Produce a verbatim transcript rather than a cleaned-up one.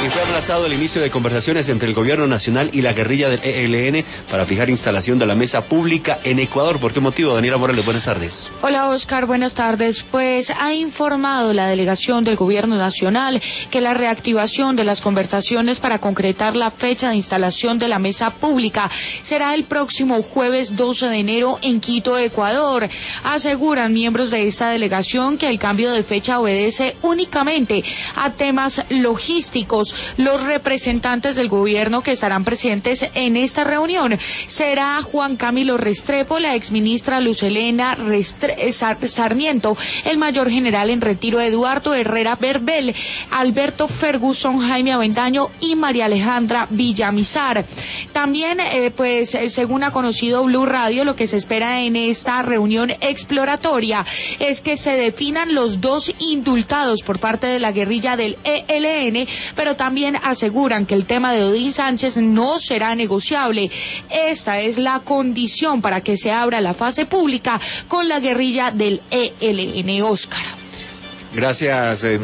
Y fue aplazado el inicio de conversaciones entre el gobierno nacional y la guerrilla del E L N para fijar instalación de la mesa pública en Ecuador. ¿Por qué motivo? Daniela Morales, buenas tardes. Hola Oscar, buenas tardes. Pues ha informado la delegación del gobierno nacional que la reactivación de las conversaciones para concretar la fecha de instalación de la mesa pública será el próximo jueves doce de enero en Quito, Ecuador. Aseguran miembros de esta delegación que el cambio de fecha obedece únicamente a temas logísticos. Los representantes del gobierno que estarán presentes en esta reunión será Juan Camilo Restrepo, la exministra Luz Helena Restre- Sarmiento, el mayor general en retiro Eduardo Herrera Berbel, Alberto Ferguson, Jaime Avendaño y María Alejandra Villamizar. También, eh, pues, según ha conocido Blue Radio, lo que se espera en esta reunión exploratoria es que se definan los dos indultados por parte de la guerrilla del E L N, pero también aseguran que el tema de Odín Sánchez no será negociable. Esta es la condición para que se abra la fase pública con la guerrilla del E L N. Oscar. Gracias. Eh...